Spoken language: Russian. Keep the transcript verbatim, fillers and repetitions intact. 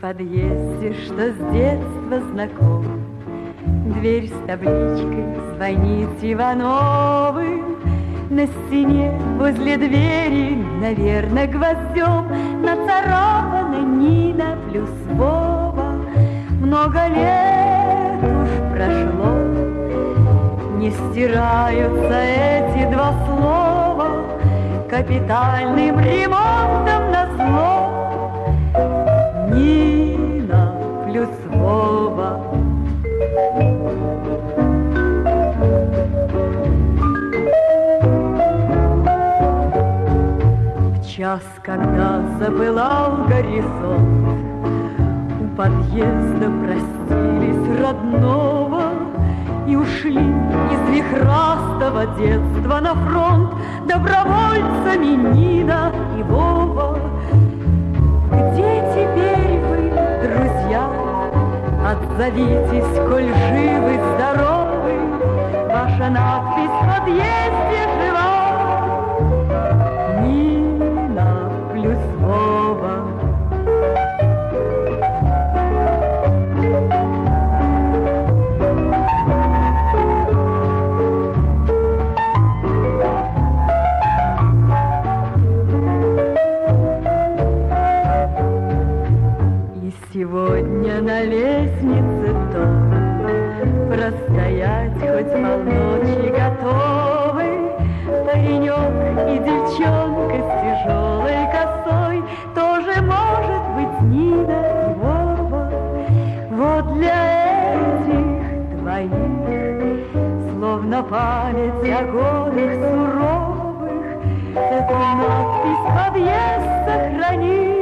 подъезде, что с детства знаком, дверь с табличкой «Звонит Ивановым». На стене возле двери, наверное, гвоздем нацарапана Нина плюс Вова. Много лет уж прошло, не стираются эти два слова капитальным ремонтом назло. Нина плюс Вова. В час, когда запылал горизонт, у подъезда простились родного и ушли из вихрастого детства на фронт добровольцами Нина и Вова. Где теперь вы, друзья? Отзовитесь, коль живы, здоровы. Ваша надпись в подъезде жива. Нина плюс Вова. Сегодня на лестнице то простоять хоть полночи готовы. Паренек и девчонка с тяжелой косой тоже может быть Нина и Вова. Вот для этих двоих словно память о годах суровых эту надпись подъезд сохранит.